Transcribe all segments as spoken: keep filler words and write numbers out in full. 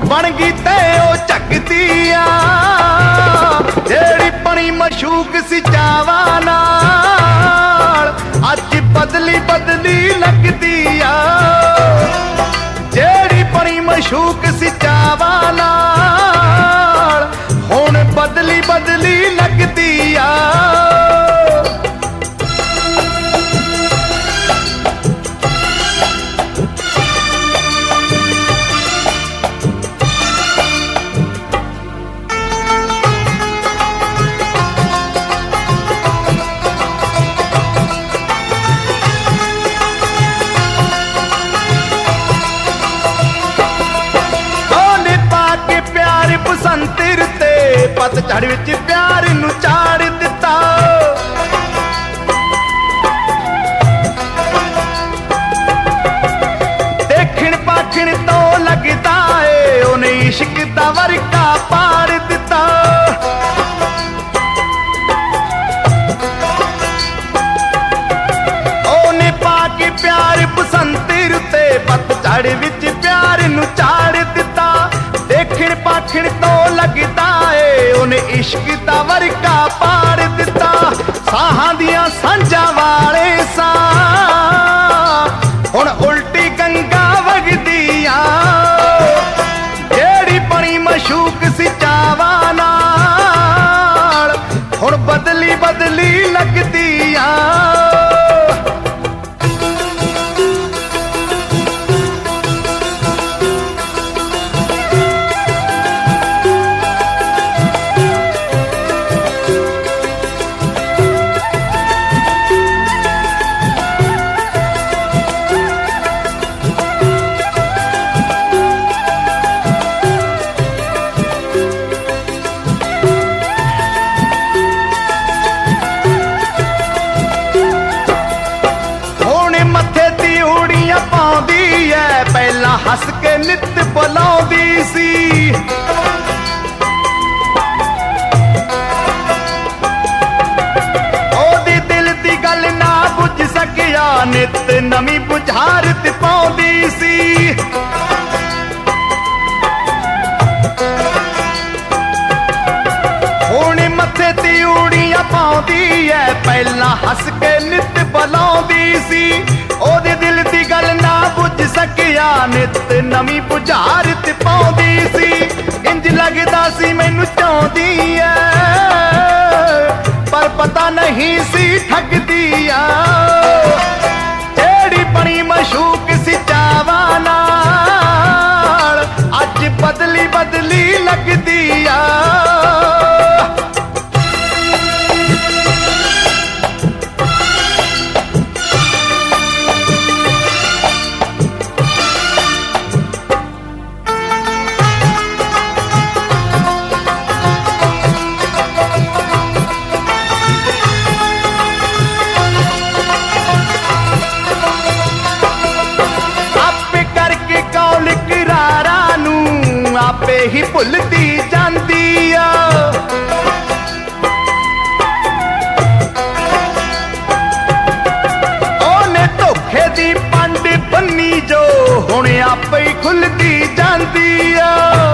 बन गई ते ओ झकदी आ जेड़ी बनी मशूक सी चावां नाल अज बदली बदली लगदी आ जेड़ी बनी मशूक सी चावां नाल हुण बदली बदली लगदी आ बसंतर ते पतझड़ विच प्यार नू चाड़ दिता देखण पाखण तो लगदा है उन्हें इश्क दा वर्का पाड़ दिता ओने पाके प्यार बसंतर ते पतझड़ विच प्यार नू चाड़ दिता देखण पाखण तो लगदा है उन्हें इश्क दा वर्का पाड़ दिता साहां दियां सांझां वाले सा हुण उल्टी गंगा वगदी आ जेड़ी बनी मशूक सी चावां नाल हुण बदली बदली लगदी आ पहला हस के नित बुलाउंदी सी ओदी दिल दी गल ना बुझ सकिया नित नवी बुझारत पाउंदी सी हुण मथे ती उड़ियां पाउंदी है पहला हस के नित बुलाउंदी सी ओदी दिल दी गल ना बुझ सकिया नित नवी बुझारत पाउंदी सी इंज लगदा सी मैनू चाहुंदी ऐ पर पता नहीं सी ठगदी आ जेड़ी बनी मशूक सी चावां नाल अज बदली बदली लगदी आ आपे ही भुलदी जांदी आ ओने धोखे दी पंड बन्नी जो हुण आपे ही खुलदी जांदी आ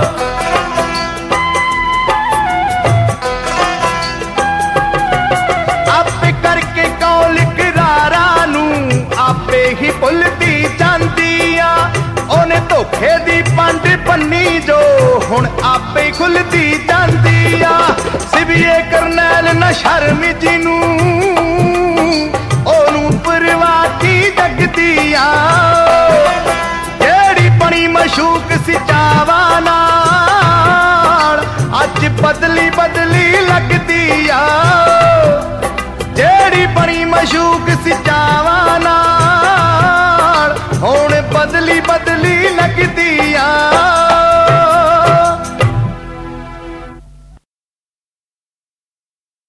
आपे करके कौल करारा नू आपे ही भुलदी जांदी आ ओने धोखे दी पंड बन्नी जो हुण आपे खुलदी जांदी आ सिविए करनैल न शर्म जिनू ओनू परवाह की जगदी आ जेड़ी बनी मशूक सी चावां नाल अज बदली बदली लगदी आ जेड़ी बनी मशूक सी चावां नाल हुण बदली बदली लगदी आ